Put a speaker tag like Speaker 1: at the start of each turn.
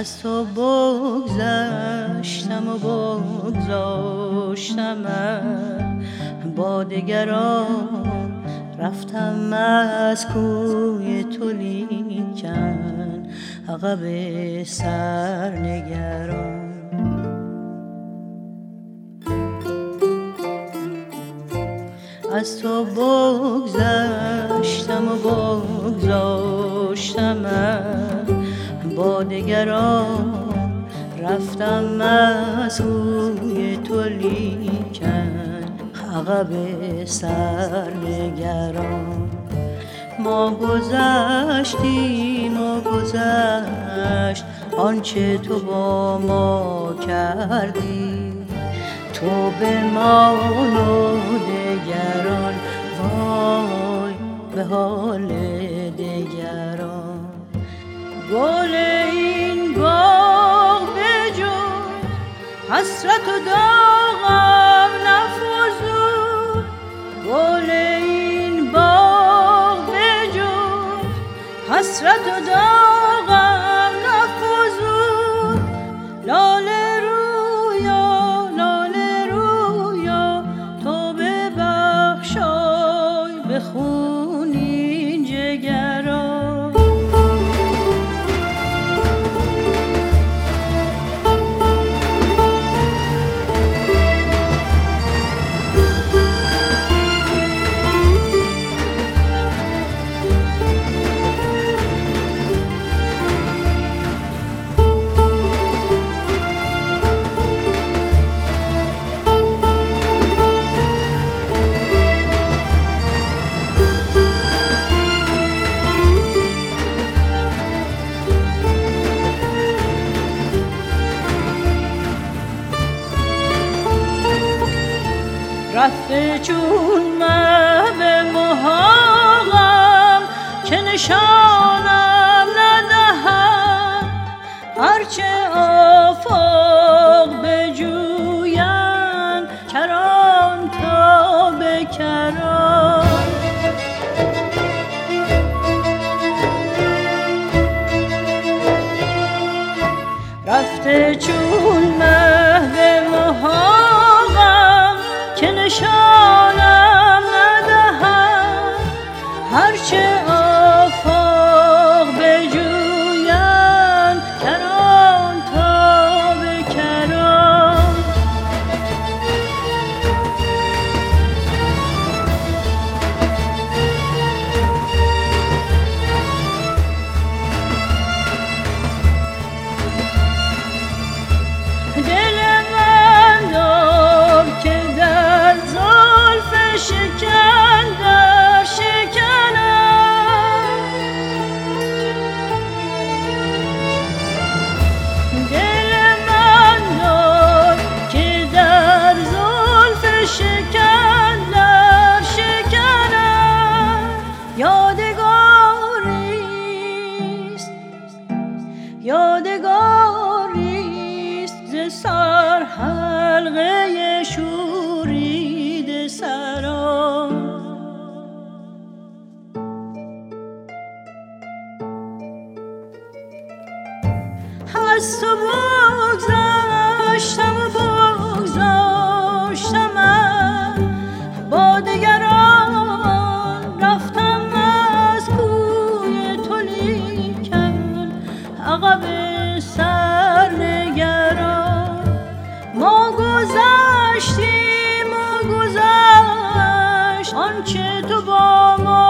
Speaker 1: از تو بگذشتم و بگذاشتم، با دگران رفتم از کوی تو، لیکن عقب سرنگران. از تو بگذشتم و بگذاشتم، با دگران رفتم از کوی تو، لیکن عقب سرنگران. ما گذشتیم و گذشت آنچه تو با ما کردی، تو به ما و دگران، وای به حال دگران. گل این باغ بجز حسرت و داغم نفزود، گل این باغ بجز حسرت و داغم نفزود. لاله رویا، لاله رویا، تو ببخشای بخون این جگران. رفته چون مه به محاقم که نشانم ندهد، هرچه آفاق بجویند کران تا به کران. رفته چون مه به محاقم که نشانم ندهد، هرچه آفاق بجویند کران تا به کران. دل من دار که در زلف شکن در شکنم، دل من دار که در زلف شکن در شکنم. یادگاریست، یادگاریست ز سر حلقه شورید سران. از تو بگذشتم و بگذاشتم، با دگران رفتم از کوی تو، لیکن عقب سرنگران. ما گذشتیم و گذشت آنچه تو با ما